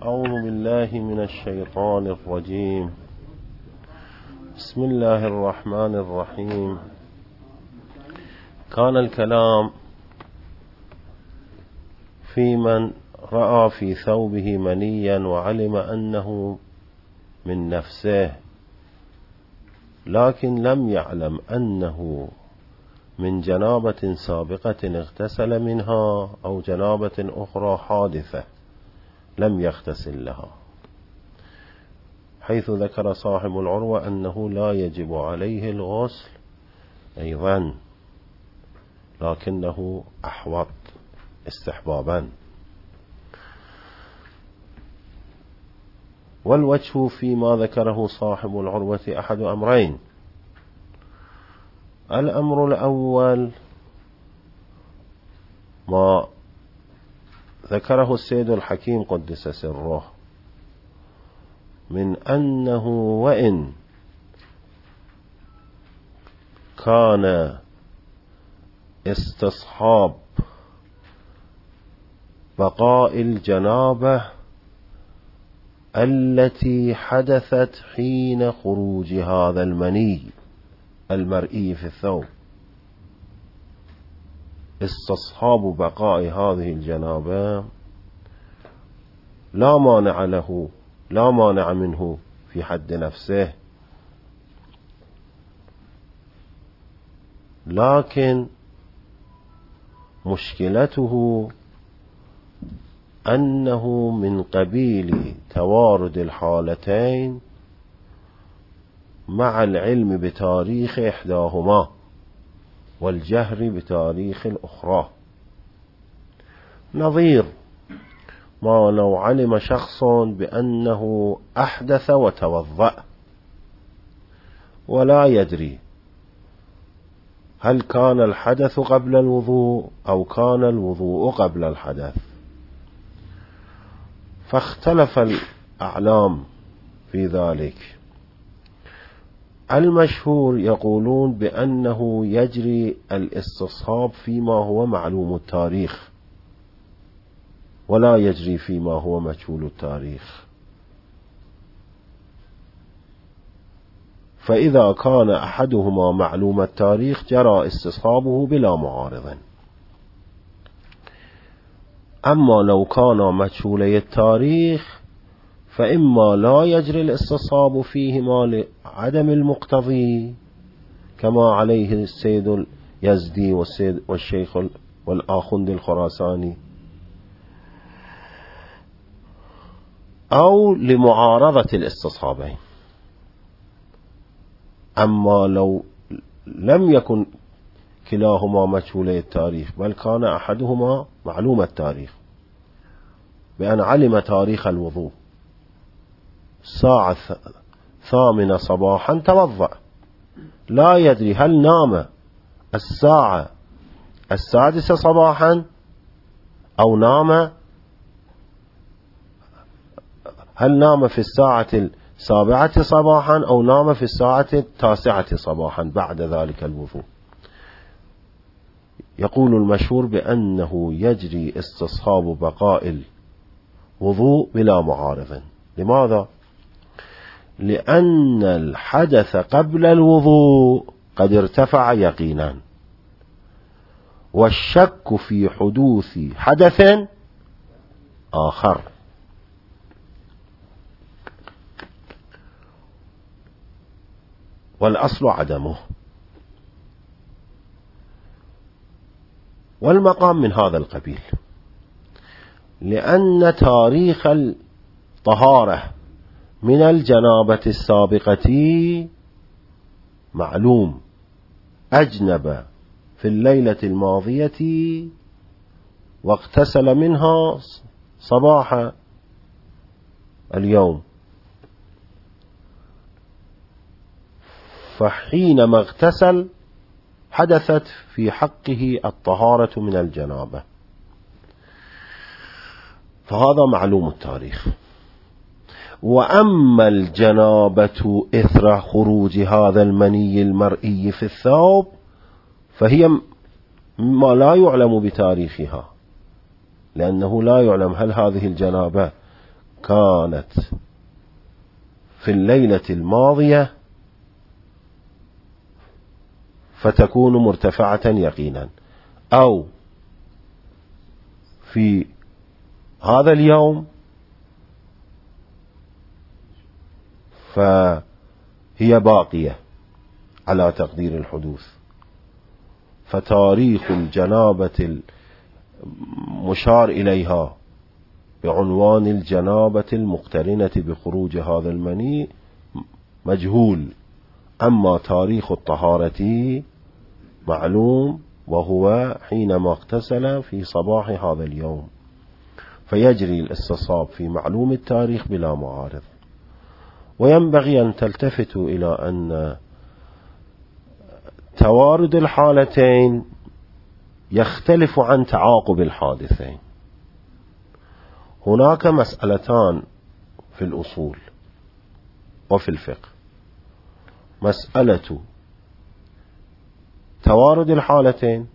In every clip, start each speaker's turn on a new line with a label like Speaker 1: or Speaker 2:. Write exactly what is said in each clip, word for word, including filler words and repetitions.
Speaker 1: أعوذ بالله من الشيطان الرجيم. بسم الله الرحمن الرحيم. كان الكلام في من رأى في ثوبه منيا وعلم أنه من نفسه، لكن لم يعلم أنه من جنابة سابقة اغتسل منها أو جنابة أخرى حادثة لم يغتسل لها، حيث ذكر صاحب العروة أنه لا يجب عليه الغسل أيضا، لكنه أحوط استحبابا. والوجه فيما ذكره صاحب العروة أحد أمرين: الأمر الأول ما ذكره السيد الحكيم قدس سره من أنه وإن كان استصحاب بقاء الجنابة التي حدثت حين خروج هذا المني المرئي في الثوب، استصحاب بقاء هذه الجنابة لا مانع له لا مانع منه في حد نفسه، لكن مشكلته أنه من قبيل توارد الحالتين مع العلم بتاريخ إحداهما والجهر بتاريخ الأخرى، نظير ما لو علم شخص بأنه أحدث وتوضأ ولا يدري هل كان الحدث قبل الوضوء أو كان الوضوء قبل الحدث، فاختلف الأعلام في ذلك. المشهور يقولون بأنه يجري الاستصحاب فيما هو معلوم التاريخ ولا يجري فيما هو مجهول التاريخ، فإذا كان أحدهما معلوم التاريخ جرى استصحابه بلا معارض، أما لو كان مجهولي التاريخ فإما لا يجري الاستصحاب فيهما لعدم المقتضي كما عليه السيد اليزدي والسيد والشيخ والآخوند الخراساني، أو لمعارضة الاستصحابين. أما لو لم يكن كلاهما مجهولي التاريخ بل كان أحدهما معلوم التاريخ بأن علم تاريخ الوضوء الساعة ثامنة صباحا توضأ، لا يدري هل نام الساعة السادسة صباحا أو نام هل نام في الساعة السابعة صباحا أو نام في الساعة التاسعة صباحا بعد ذلك الوضوء. يقول المشهور بأنه يجري استصحاب بقاء الوضوء بلا معارض. لماذا؟ لأن الحدث قبل الوضوء قد ارتفع يقينا، والشك في حدوث حدث آخر. والأصل عدمه. والمقام من هذا القبيل، لأن تاريخ الطهارة من الجنابة السابقة معلوم، أجنب في الليلة الماضية واغتسل منها صباح اليوم، فحينما اغتسل حدثت في حقه الطهارة من الجنابة، فهذا معلوم التاريخ. وأما الجنابة إثر خروج هذا المني المرئي في الثوب فهي ما لا يعلم بتاريخها، لأنه لا يعلم هل هذه الجنابة كانت في الليلة الماضية فتكون مرتفعة يقينا، أو في هذا اليوم فهي باقية على تقدير الحدوث. فتاريخ الجنابة المشار إليها بعنوان الجنابة المقترنة بخروج هذا المني مجهول، أما تاريخ الطهارة معلوم، وهو حينما اغتسل في صباح هذا اليوم، فيجري الاستصواب في معلوم التاريخ بلا معارض. وينبغي أن تلتفتوا إلى أن توارد الحالتين يختلف عن تعاقب الحادثين. هناك مسألتان في الأصول وفي الفقه: مسألة توارد الحالتين،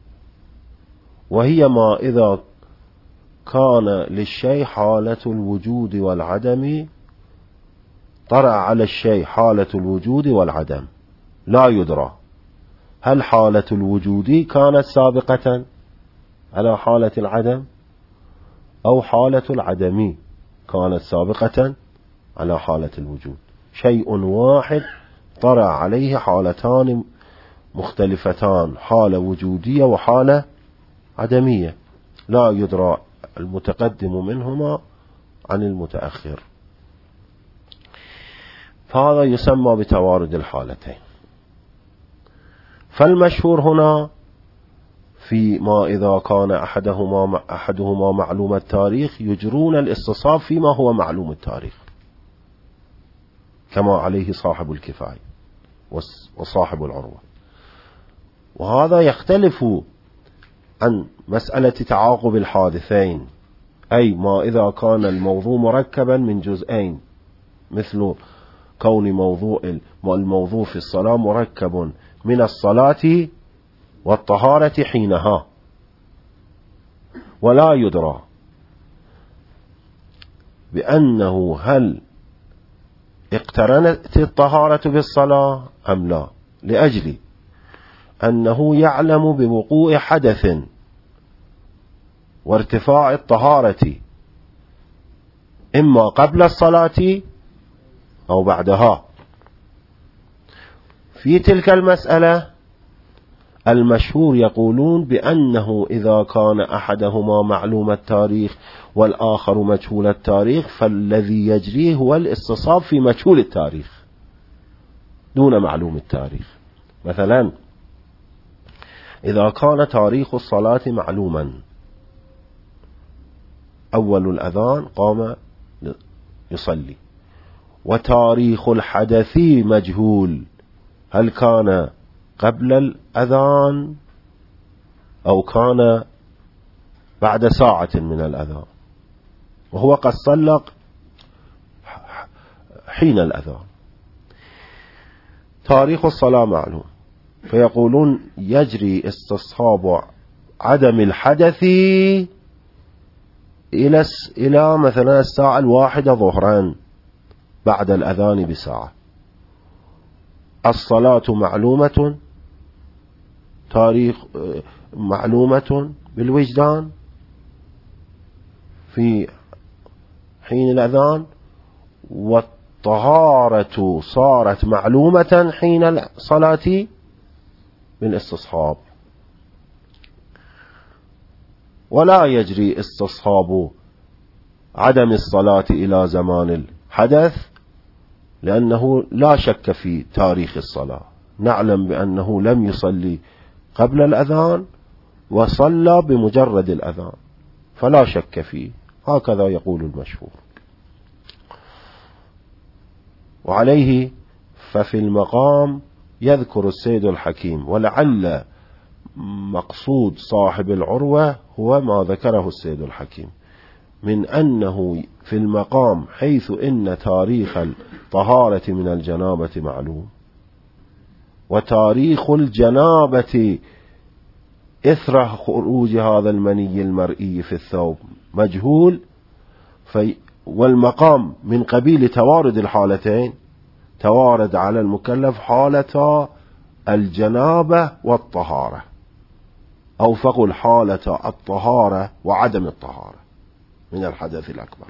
Speaker 1: وهي ما إذا كان للشيء حالة الوجود والعدم، طرأ على الشيء حالة الوجود والعدم، لا يدرى هل حالة الوجود كانت سابقة على حالة العدم، أو حالة العدم كانت سابقة على حالة الوجود. شيء واحد طرأ عليه حالتان مختلفتان، حالة وجودية وحالة عدمية، لا يدرى المتقدم منهما عن المتأخر، فهذا يسمى بتوارد الحالتين. فالمشهور هنا فيما إذا كان أحدهما أحدهما معلوم التاريخ يجرون الاستصواب فيما هو معلوم التاريخ، كما عليه صاحب الكفاية وصاحب العروة. وهذا يختلف عن مسألة تعاقب الحادثين، أي ما إذا كان الموضوع مركبا من جزئين، مثل كون موضوع الموضوع في الصلاة مركب من الصلاة والطهارة حينها، ولا يدرى بأنه هل اقترنت الطهارة بالصلاة أم لا، لأجل أنه يعلم بوقوع حدث وارتفاع الطهارة إما قبل الصلاة أو بعدها. في تلك المسألة المشهور يقولون بأنه إذا كان أحدهما معلوم التاريخ والآخر مجهول التاريخ، فالذي يجريه هو الاستصواب في مجهول التاريخ دون معلوم التاريخ. مثلا إذا كان تاريخ الصلاة معلوما، أول الأذان قام يصلي، وتاريخ الحدث مجهول، هل كان قبل الأذان أو كان بعد ساعة من الأذان، وهو قد صلى حين الأذان. تاريخ الصلاة معلوم، فيقولون يجري استصحاب عدم الحدث إلى إلى مثلا الساعة الواحدة ظهرا بعد الأذان بساعة. الصلاة معلومة، تاريخ معلومة بالوجدان في حين الأذان، والطهارة صارت معلومة حين الصلاة بالاستصحاب. ولا يجري استصحاب عدم الصلاة إلى زمان الحدث، لأنه لا شك في تاريخ الصلاة، نعلم بأنه لم يصلي قبل الأذان وصلى بمجرد الأذان، فلا شك فيه، هكذا يقول المشهور. وعليه ففي المقام يذكر السيد الحكيم، ولعل مقصود صاحب العروة هو ما ذكره السيد الحكيم، من أنه في المقام حيث إن تاريخ الطهارة من الجنابة معلوم، وتاريخ الجنابة إثر خروج هذا المني المرئي في الثوب مجهول، والمقام من قبيل توارد الحالتين، توارد على المكلف حالة الجنابة والطهارة، أو فقل حالة الطهارة وعدم الطهارة من الحدث الأكبر.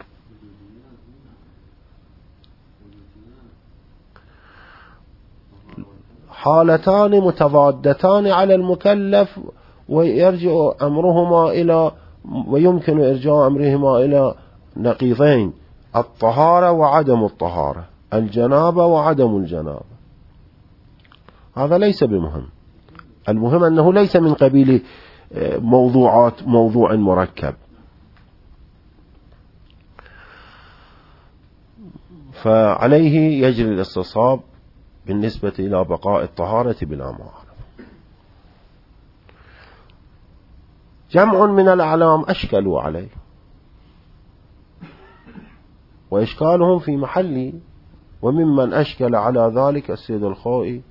Speaker 1: حالتان متضادتان على المكلف، ويرجع أمرهما إلى ويمكن إرجاع أمرهما إلى نقيضين: الطهارة وعدم الطهارة، الجنابة وعدم الجنابة. هذا ليس بمهم، المهم أنه ليس من قبيل موضوعات موضوع مركب. فعليه يجري الاستصحاب بالنسبة إلى بقاء الطهارة بلا معارضة. جمع من الأعلام أشكلوا عليه، وإشكالهم في محله، وممن أشكل على ذلك السيد الخوئي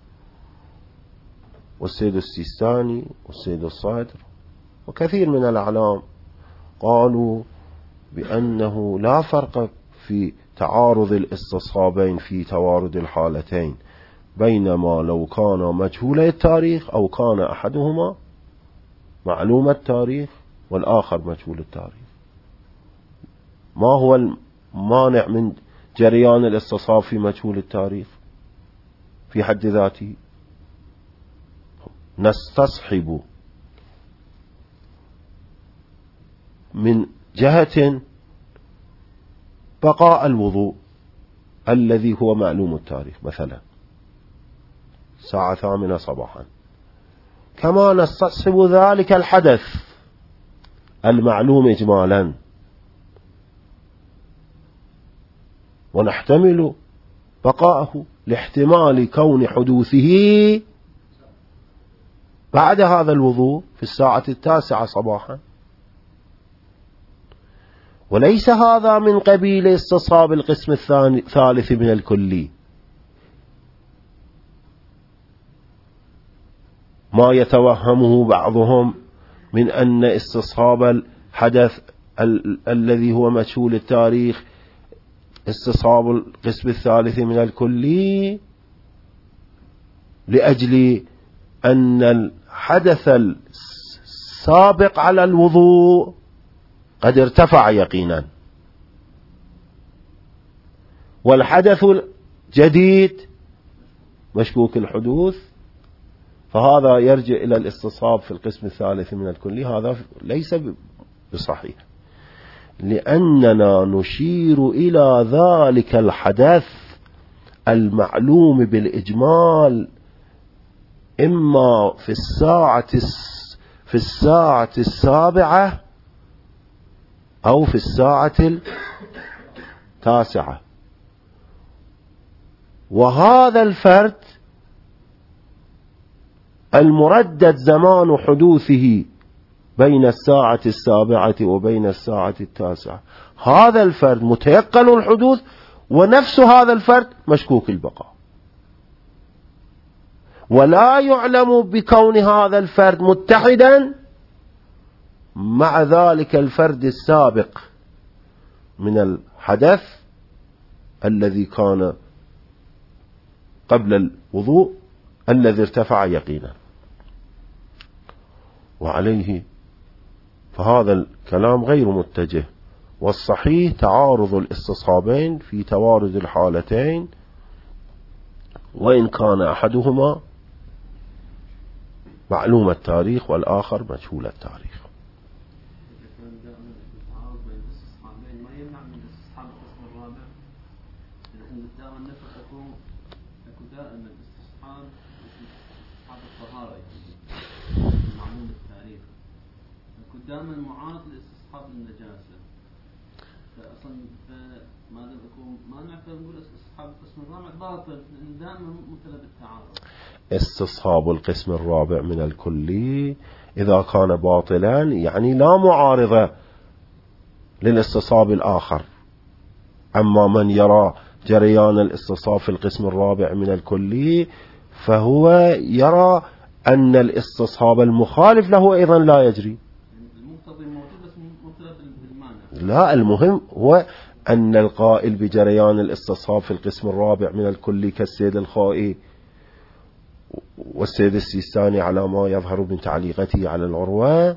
Speaker 1: والسيد السيستاني والسيد الصادر وكثير من الأعلام. قالوا بأنه لا فرق في تعارض الاستصحابين في توارد الحالتين، بينما لو كان مجهول التاريخ أو كان أحدهما معلوم التاريخ والآخر مجهول التاريخ. ما هو المانع من جريان الاستصحاب في مجهول التاريخ في حد ذاته؟ نستصحب من جهة بقاء الوضوء الذي هو معلوم التاريخ، مثلا الساعة ثامنة صباحا، كما نستصحب ذلك الحدث المعلوم إجمالا، ونحتمل بقاءه لاحتمال كون حدوثه بعد هذا الوضوء في الساعة التاسعة صباحا. وليس هذا من قبيل استصحاب القسم الثالث من الكلي، ما يتوهمه بعضهم من أن استصحاب الحدث ال الذي هو مجهول التاريخ استصحاب القسم الثالث من الكلي، لأجل أن الحدث السابق على الوضوء قد ارتفع يقينا، والحدث الجديد مشكوك الحدوث، فهذا يرجع إلى الاستصحاب في القسم الثالث من الكلي. هذا ليس بصحيح، لأننا نشير إلى ذلك الحدث المعلوم بالإجمال إما في الساعة في الساعة السابعة أو في الساعة التاسعة، وهذا الفرد المردد زمان حدوثه بين الساعة السابعة وبين الساعة التاسعة، هذا الفرد متيقن الحدوث، ونفس هذا الفرد مشكوك البقاء، ولا يعلم بكون هذا الفرد متحدا مع ذلك الفرد السابق من الحدث الذي كان قبل الوضوء الذي ارتفع يقينا. وعليه فهذا الكلام غير متجه، والصحيح تعارض الاستصحابين في توارد الحالتين، وإن كان أحدهما معلوم التاريخ والآخر مجهول التاريخ.
Speaker 2: دائما معارض لاستصحاب النجاسة، فأصلا ما دام يكون ما نعرف نقول استصحاب القسم الرابع باطل، لأن دائما مبتلى بالتعارض.
Speaker 1: استصحاب القسم الرابع من الكلي إذا كان باطلا يعني لا معارضة للاستصحاب الآخر. أما من يرى جريان الاستصحاب في القسم الرابع من الكلي فهو يرى أن الاستصحاب المخالف له أيضا لا يجري.
Speaker 2: موجود بس مبتلى بالمانع.
Speaker 1: لا، المهم هو أن القائل بجريان الاستصحاب في القسم الرابع من الكلي كالسيد الخائي والسيد السيستاني على ما يظهر من تعليقته على العروة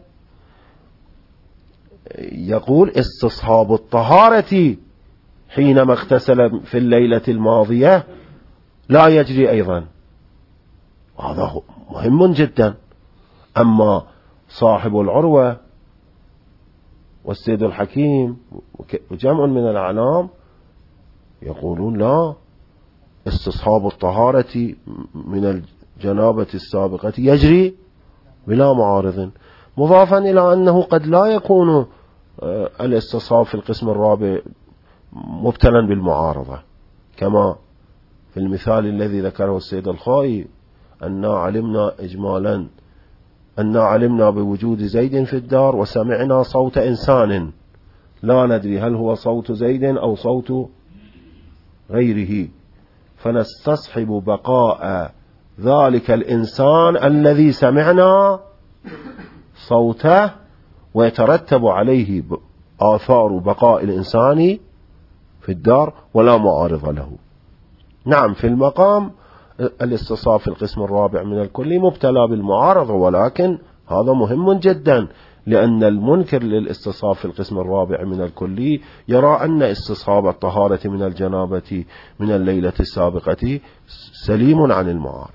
Speaker 1: يقول استصحاب الطهارة حينما اغتسل في الليلة الماضية لا يجري أيضا، وهذا مهم جدا. أما صاحب العروة والسيد الحكيم وجمع من الأعلام يقولون لا، استصحاب الطهارة من الجنابة السابقة يجري بلا معارض، مضافا إلى أنه قد لا يكون الاستصحاب في القسم الرابع مبتلا بالمعارضة، كما في المثال الذي ذكره السيد الخائي أننا علمنا إجمالا أننا علمنا بوجود زيد في الدار وسمعنا صوت إنسان لا ندري هل هو صوت زيد أو صوت غيره، فنستصحب بقاء ذلك الإنسان الذي سمعنا صوته ويترتب عليه آثار بقاء الإنسان في الدار ولا معارض له. نعم، في المقام الاستصحاب في القسم الرابع من الكلي مبتلى بالمعارضة، ولكن هذا مهم جدا، لأن المنكر للاستصحاب في القسم الرابع من الكلي يرى أن استصحاب الطهارة من الجنابة من الليلة السابقة سليم عن المعارض.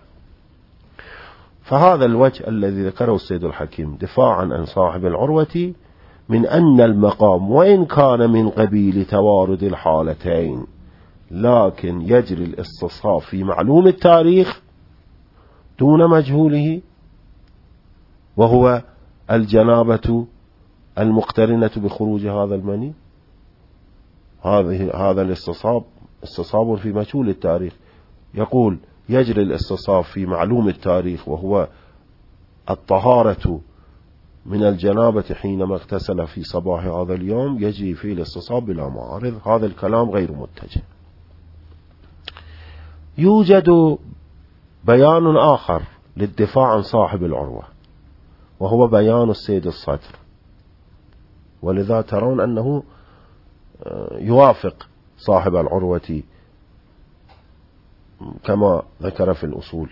Speaker 1: فهذا الوجه الذي ذكره السيد الحكيم دفاعا عن صاحب العروة من أن المقام وإن كان من قبيل توارد الحالتين لكن يجري الاستصحاب في معلوم التاريخ دون مجهوله، وهو الجنابة المقترنة بخروج هذا المني. هذه هذا الاستصحاب استصحاب في مجهول التاريخ. يقول يجري الاستصحاب في معلوم التاريخ وهو الطهارة من الجنابة حينما اغتسل في صباح هذا اليوم، يجري فيه الاستصحاب بلا معارض. هذا الكلام غير متجه. يوجد بيان آخر للدفاع عن صاحب العروة، وهو بيان السيد الصدر، ولذا ترون أنه يوافق صاحب العروة كما ذكر في الأصول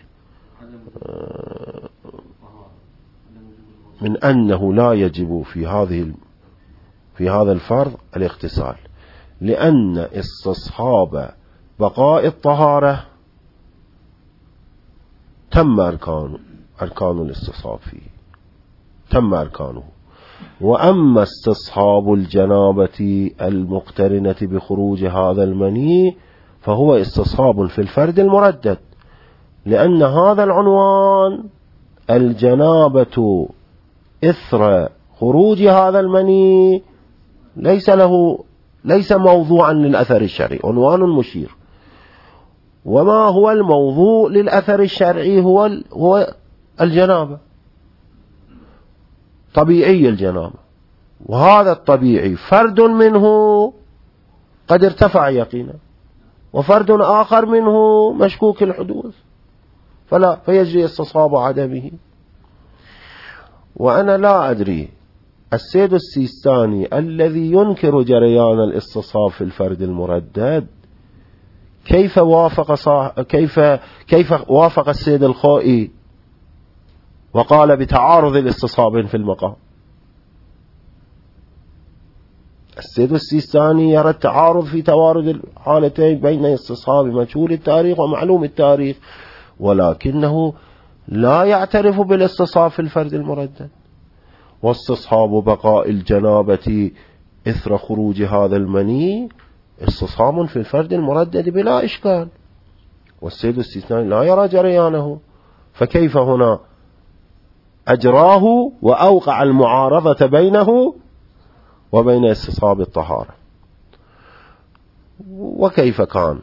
Speaker 1: من أنه لا يجب في هذه في هذا الفرض الاغتسال، لأن استصحاب بقاء الطهارة تم أركان أركان الاستصحاب فيه، تم أركانه. وأما استصحاب الجنابة المقترنة بخروج هذا المني فهو استصحاب في الفرد المردد، لأن هذا العنوان الجنابة إثر خروج هذا المني ليس له ليس موضوعا للأثر الشرعي، عنوان مشير. وما هو الموضوع للأثر الشرعي؟ هو هو الجنابة، طبيعي الجنابة، وهذا الطبيعي فرد منه قد ارتفع يقينا، وفرد آخر منه مشكوك الحدوث، فلا فيجري استصحاب عدمه. وأنا لا أدري السيد السيستاني الذي ينكر جريان الاستصحاب في الفرد المردد كيف وافق صاح... كيف كيف وافق السيد الخائي وقال بتعارض الاستصحاب في المقام. السيد السيستاني يرى التعارض في توارد الحالتين بين استصحاب مجهول التاريخ ومعلوم التاريخ، ولكنه لا يعترف بالاستصحاب في الفرد المردد. واستصحاب بقاء الجنابة إثر خروج هذا المني استصحاب في الفرد المردد بلا إشكال، والسيد السيستاني لا يرى جريانه، فكيف هنا أجراه وأوقع المعارضة بينه وبين استصحاب الطهارة؟ وكيف كان؟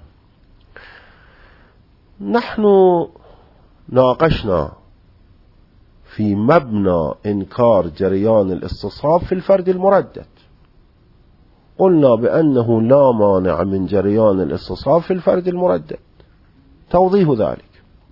Speaker 1: نحن ناقشنا في مبنى إنكار جريان الاستصحاب في الفرد المردد، قلنا بأنه لا مانع من جريان الاستصحاب في الفرد المردد. توضيح ذلك،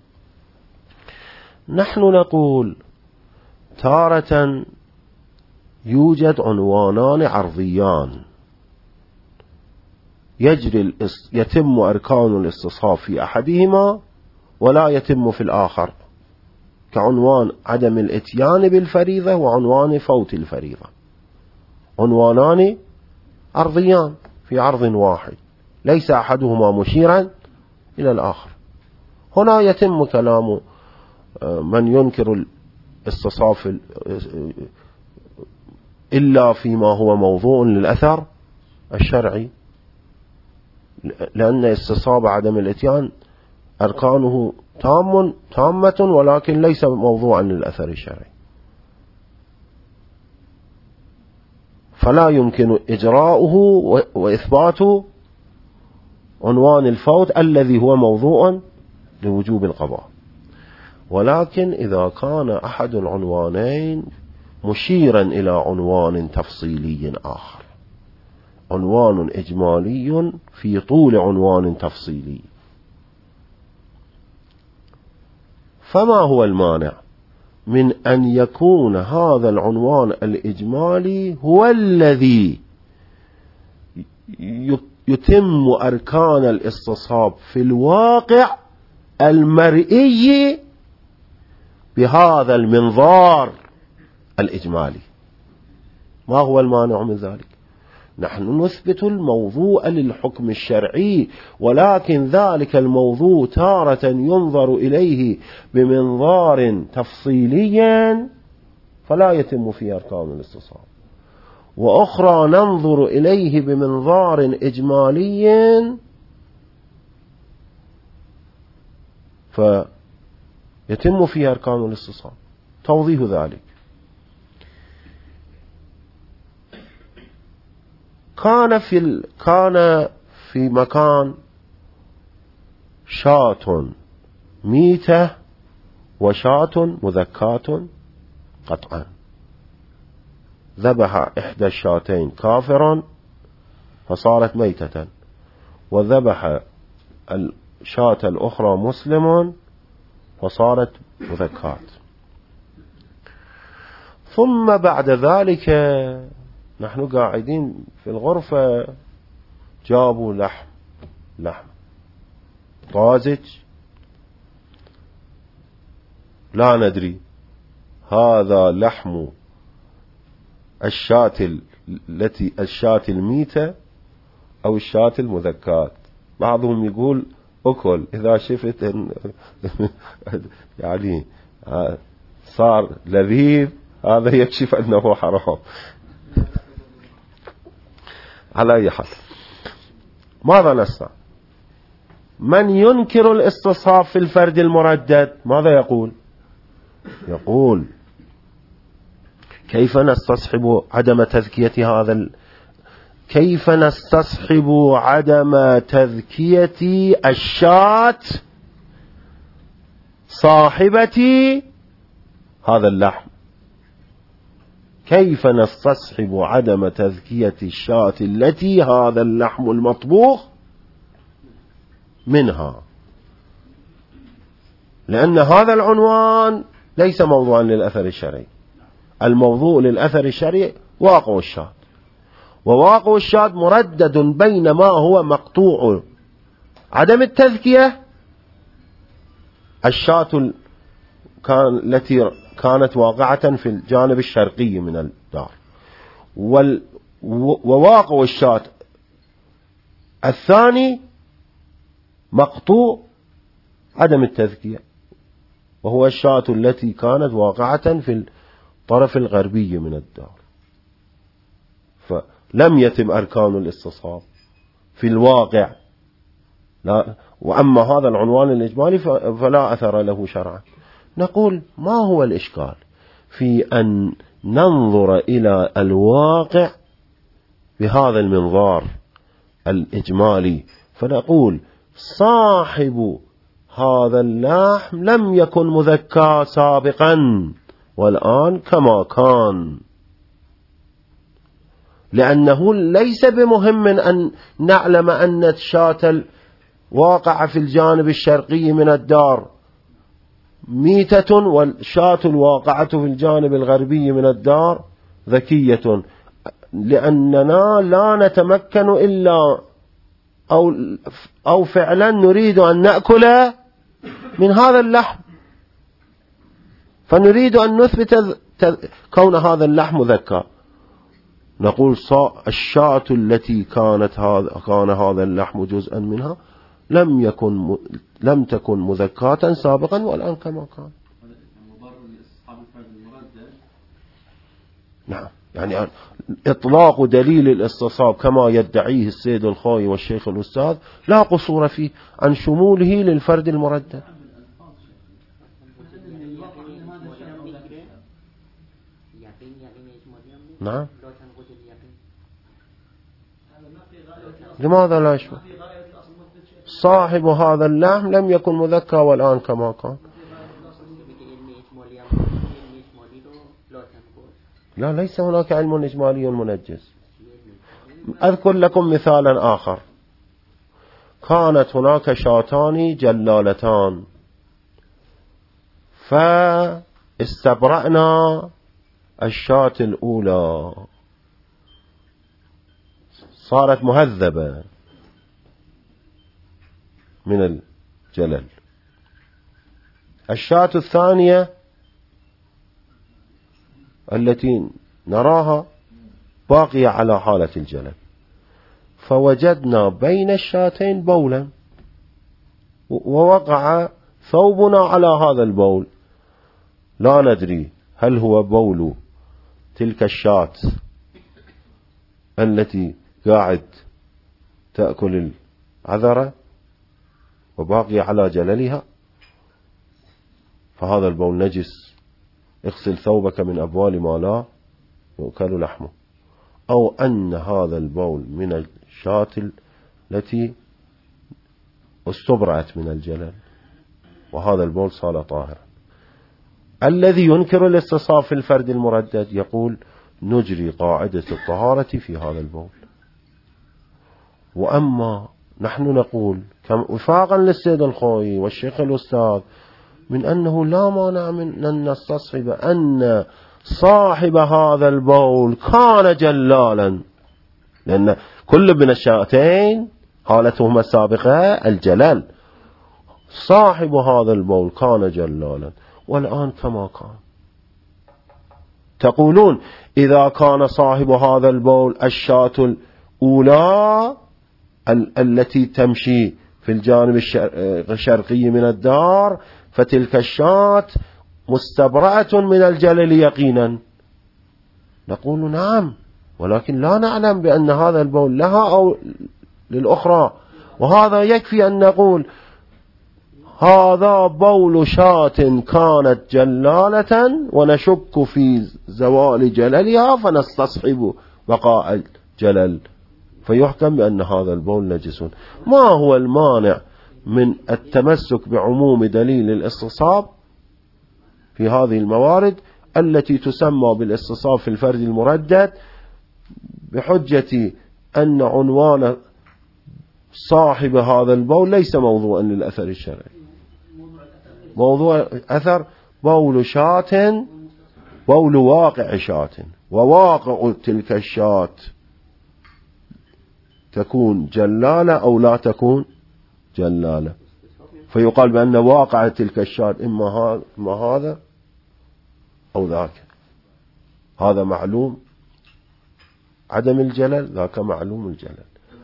Speaker 1: نحن نقول تارة يوجد عنوانان عرضيان يجري يتم أركان الاستصحاب في أحدهما ولا يتم في الآخر، كعنوان عدم الاتيان بالفريضة وعنوان فوت الفريضة، عنوانان عرضيان في عرض واحد ليس أحدهما مشيرا إلى الآخر. هنا يتم كلام من ينكر الاستصحاب إلا فيما هو موضوع للأثر الشرعي، لأن استصحاب عدم الاتيان أركانه تام تامة ولكن ليس موضوعا للأثر الشرعي، فلا يمكن إجراؤه وإثبات عنوان الفوت الذي هو موضوع لوجوب القضاء. ولكن إذا كان أحد العنوانين مشيرا إلى عنوان تفصيلي آخر، عنوان إجمالي في طول عنوان تفصيلي، فما هو المانع من أن يكون هذا العنوان الإجمالي هو الذي يتم أركان الاستصحاب في الواقع المرئي بهذا المنظار الإجمالي؟ ما هو المانع من ذلك؟ نحن نثبت الموضوع للحكم الشرعي، ولكن ذلك الموضوع تارة ينظر إليه بمنظار تفصيلي فلا يتم فيه أركان الاستصحاب، وأخرى ننظر إليه بمنظار إجمالي فيتم فيه أركان الاستصحاب. توضيح ذلك: كان في ال... كان في مكان شاة ميتة وشاة مذكاة قطعا، ذبح إحدى الشاتين كافرا فصارت ميتة، وذبح الشاة الأخرى مسلم فصارت مذكاة. ثم بعد ذلك نحن قاعدين في الغرفة جابوا لحم لحم طازج، لا ندري هذا لحم الشاة التي الشاة الميتة أو الشاة المذكاة. بعضهم يقول أكل إذا شفت يعني صار لذيذ هذا يكشف أنه حرام. على أي حال، ماذا نصنع؟ من ينكر الاستصحاب في الفرد المردد ماذا يقول؟ يقول كيف نستصحب عدم تذكية هذا ال... كيف نستصحب عدم تذكية الشاة صاحبة هذا اللحم؟ كيف نستصحب عدم تذكية الشاة التي هذا اللحم المطبوخ منها؟ لأن هذا العنوان ليس موضوعا للأثر الشرعي. الموضوع للأثر الشرعي واقع الشاة، وواقع الشاة مردد بين ما هو مقطوع عدم التذكية، الشاة كان التي كانت واقعة في الجانب الشرقي من الدار، وال وواقع الشاة الثاني مقطوع عدم التذكية، وهو الشاة التي كانت واقعة في الطرف الغربي من الدار، فلم يتم أركان الاستصحاب في الواقع. لا، وأما هذا العنوان الإجمالي فلا أثر له شرعا. نقول ما هو الإشكال في أن ننظر إلى الواقع بهذا المنظار الإجمالي، فنقول صاحب هذا اللحم لم يكن مذكى سابقا والآن كما كان، لأنه ليس بمهم أن نعلم أن الشاة الواقعة في الجانب الشرقي من الدار ميتة والشاة الواقعة في الجانب الغربي من الدار ذكية، لأننا لا نتمكن إلا أو, أو فعلا نريد أن نأكل من هذا اللحم، فنريد أن نثبت كون هذا اللحم مذكى، نقول الشاة التي كانت هذا كان هذا اللحم جزءا منها لم يكن لم تكن مذكاة سابقا والآن كما كان. نعم، يعني إطلاق دليل الاستصحاب كما يدعيه السيد الخوي والشيخ الأستاذ لا قصور فيه عن شموله للفرد المردد. نعم، لماذا لا يشمل؟ صاحب هذا اللحم لم يكن مذكى والآن كما كان. لا، ليس هناك علم إجمالي منجز. أذكر لكم مثالا آخر. كانت هناك شاتان جلالتان، فاستبرأنا الشاة الأولى صارت مهذبة من الجلل، الشاة الثانية التي نراها باقية على حالة الجلل، فوجدنا بين الشاتين بولا ووقع ثوبنا على هذا البول، لا ندري هل هو بول تلك الشاة التي قاعد تأكل العذرة وباقي على جللها، فهذا البول نجس، اغسل ثوبك من أبوال ما لا يؤكل لحمه، أو أن هذا البول من الشاة التي استبرأت من الجلل وهذا البول صار طاهرا. الذي ينكر الاستصحاب في الفرد المردد يقول نجري قاعدة الطهارة في هذا البول. وأما نحن نقول وفاقا للسيد الخوي والشيخ الأستاذ من أنه لا مانع من أن نستصحب أن صاحب هذا البول كان جلالا، لأن كل من الشاتين حالتهما السابقة الجلال، صاحب هذا البول كان جلالا والآن كما كان. تقولون إذا كان صاحب هذا البول الشاة الأولى ال التي تمشي في الجانب الشرقي من الدار فتلك الشاة مستبرأة من الجلل يقينا، نقول نعم، ولكن لا نعلم بأن هذا البول لها أو للأخرى، وهذا يكفي أن نقول هذا بول شاة كانت جلالة ونشك في زوال جللها فنستصحب بقاء الجلل فيحكم بأن هذا البول نجس. ما هو المانع من التمسك بعموم دليل الاستصحاب في هذه الموارد التي تسمى بالاستصحاب في الفرد المردد بحجة أن عنوان صاحب هذا البول ليس موضوعا للأثر الشرعي، موضوع أثر بول شاة، بول واقع شاة، وواقع تلك الشاة تكون جلالة أو لا تكون جلالة، فيقال بأن واقع تلك الشاة إما هذا أو ذاك، هذا معلوم عدم الجلل، ذاك معلوم الجلل.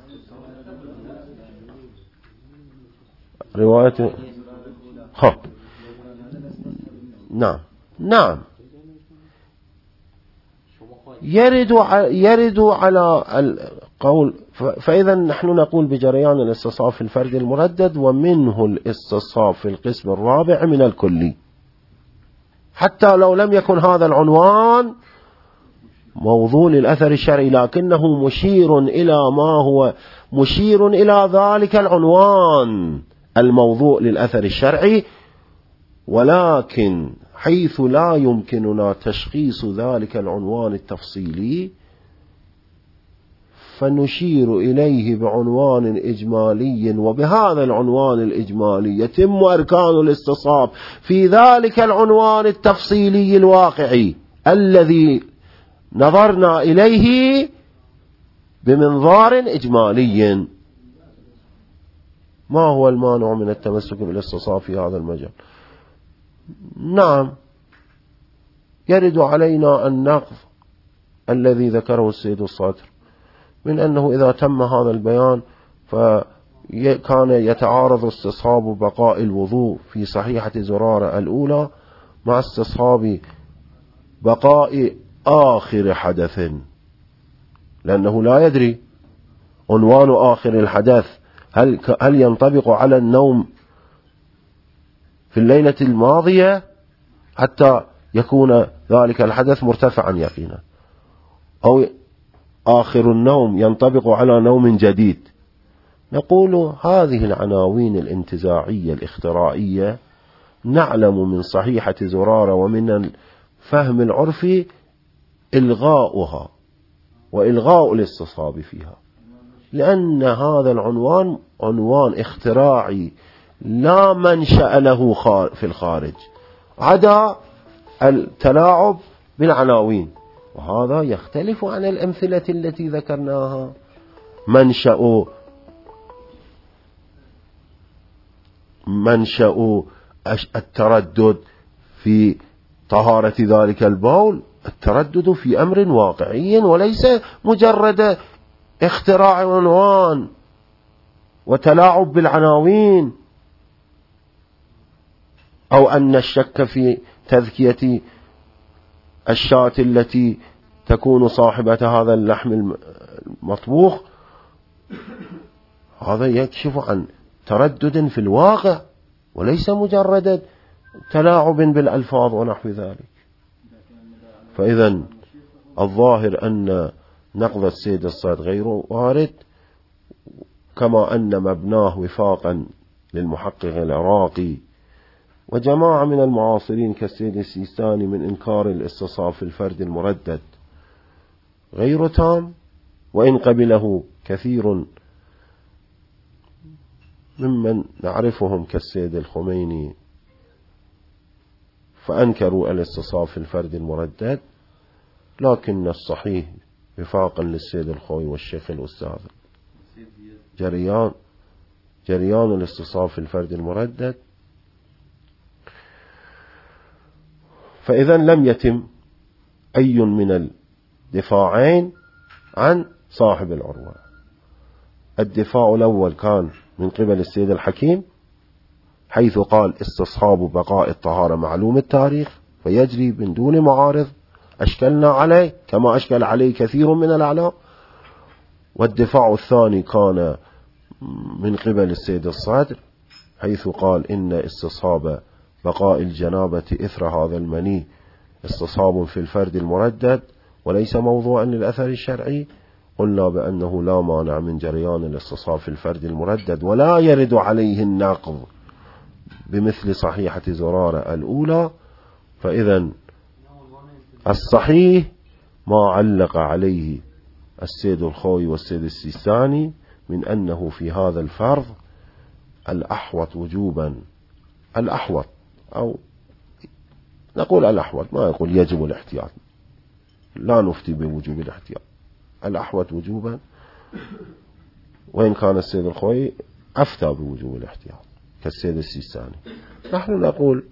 Speaker 1: رواية ها نعم نعم يرد يرد على القول. فإذا نحن نقول بجريان الاستصحاب في الفرد المردد ومنه الاستصحاب في القسم الرابع من الكلي، حتى لو لم يكن هذا العنوان موضوع للأثر الشرعي لكنه مشير إلى ما هو مشير إلى ذلك العنوان الموضوع للأثر الشرعي، ولكن حيث لا يمكننا تشخيص ذلك العنوان التفصيلي فنشير إليه بعنوان إجمالي، وبهذا العنوان الإجمالي يتم أركان الاستصحاب في ذلك العنوان التفصيلي الواقعي الذي نظرنا إليه بمنظار إجمالي. ما هو المانع من التمسك بالاستصحاب في هذا المجال؟ نعم، يرد علينا النقض الذي ذكره السيد الصدر من أنه إذا تم هذا البيان فكان يتعارض استصحاب بقاء الوضوء في صحيحة زرارة الأولى مع استصحاب بقاء آخر حدث، لأنه لا يدري عنوان آخر الحدث هل هل ينطبق على النوم في الليلة الماضية حتى يكون ذلك الحدث مرتفعا يقينا، أو آخر النوم ينطبق على نوم جديد. نقول هذه العناوين الانتزاعية الاخترائية نعلم من صحيحة زرارة ومن الفهم العرفي إلغاؤها وإلغاء الاستصحاب فيها، لأن هذا العنوان عنوان اختراعي لا منشأ له في الخارج عدا التلاعب بالعناوين، وهذا يختلف عن الأمثلة التي ذكرناها. منشأ منشأ التردد في طهارة ذلك البول التردد في أمر واقعي وليس مجرد اختراع عنوان وتلاعب بالعناوين، أو أن الشك في تذكية الشاة التي تكون صاحبة هذا اللحم المطبوخ، هذا يكشف عن تردد في الواقع وليس مجرد تلاعب بالألفاظ ونحو ذلك. فإذا الظاهر أن نقض السيد الصدر غير وارد، كما أن مبناه وفاقا للمحقق العراقي وجماعة من المعاصرين كالسيد السيستاني من إنكار الاستصحاب في الفرد المردد غير تام، وإن قبله كثير ممن نعرفهم كالسيد الخميني فأنكروا الاستصحاب في الفرد المردد، لكن الصحيح وفاقا للسيد الخوي والشيخ الأستاذ جريان جريان الاستصحاب في الفرد المردد. فإذا لم يتم أي من الدفاعين عن صاحب العروة. الدفاع الأول كان من قبل السيد الحكيم حيث قال استصحاب بقاء الطهارة معلوم التاريخ فيجري من دون معارض، أشكلنا عليه كما أشكل عليه كثير من الأعلام. والدفاع الثاني كان من قبل السيد الصدر حيث قال إن استصحاب بقاء الجنابة إثر هذا المني استصحاب في الفرد المردد وليس موضوعا للأثر الشرعي. قلنا بأنه لا مانع من جريان الاستصحاب في الفرد المردد ولا يرد عليه النقض بمثل صحيحة زرارة الأولى. فإذا الصحيح ما علق عليه السيد الخوي والسيد السيستاني من أنه في هذا الفرض الأحوط وجوبا، الأحوط أو نقول الأحوط، ما يقول يجب الاحتياط، لا نفتي بوجوب الاحتياط، الأحوط وجوبا، وإن كان السيد الخوي أفتى بوجوب الاحتياط كالسيد السيستاني. نحن نقول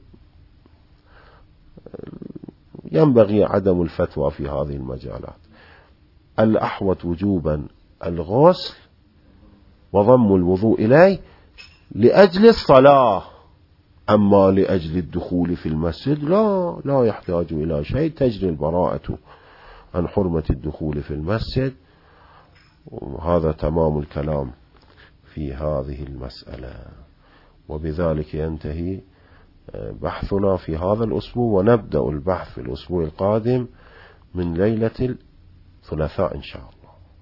Speaker 1: ينبغي عدم الفتوى في هذه المجالات. الأحوط وجوبا الغسل وضم الوضوء إليه لأجل الصلاة، أما لأجل الدخول في المسجد لا لا يحتاج إلى شيء، تجري البراءة عن حرمة الدخول في المسجد. وهذا تمام الكلام في هذه المسألة. وبذلك ينتهي بحثنا في هذا الأسبوع، ونبدأ البحث في الأسبوع القادم من ليلة الثلاثاء إن شاء الله.